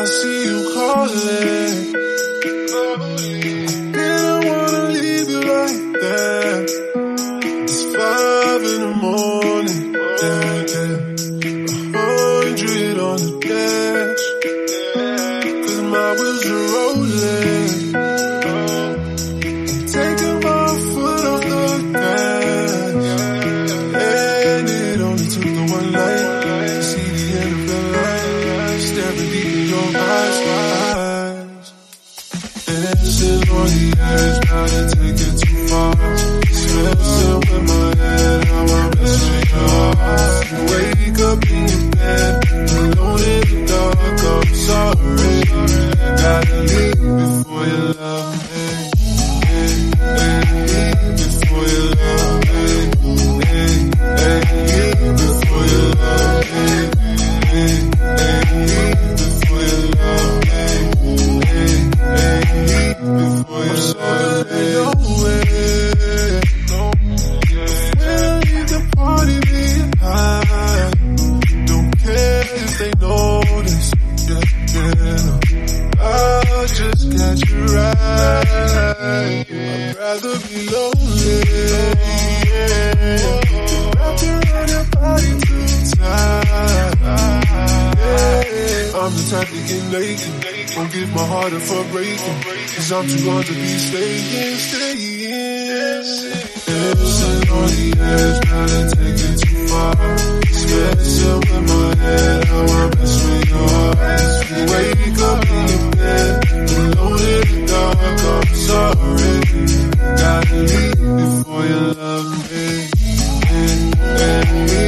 see you calling. Didn't wanna leave you like that. It's 5 in the morning. Yeah, yeah. 100 on the dash. Cause my wheels are rolling. Taking my foot off the gas. And it only took the one light to see the end of the light. Staring deep in your eyes. Dancing on the edge, trying to take it too far. Stressing with my head, how I miss your heart. You wake up in your bed, alone in the dark, I'm sorry. Gotta leave before you love me. Before you love me. Before you love me. Before you love me. Before you love me. We'll leave the party behind. Don't care if they notice. I'll just catch you right. I'd rather be lonely. Wrapped around your body too tight. I'm the type to get naked. Won't give my heart up for breaking. Cause I'm too hard to be staying. Dancing on the edge, trying to take it too far. Stressing with my head, how I miss with your eyes. You wake up in your bed, alone in the dark, I'm sorry. Gotta leave before you love me.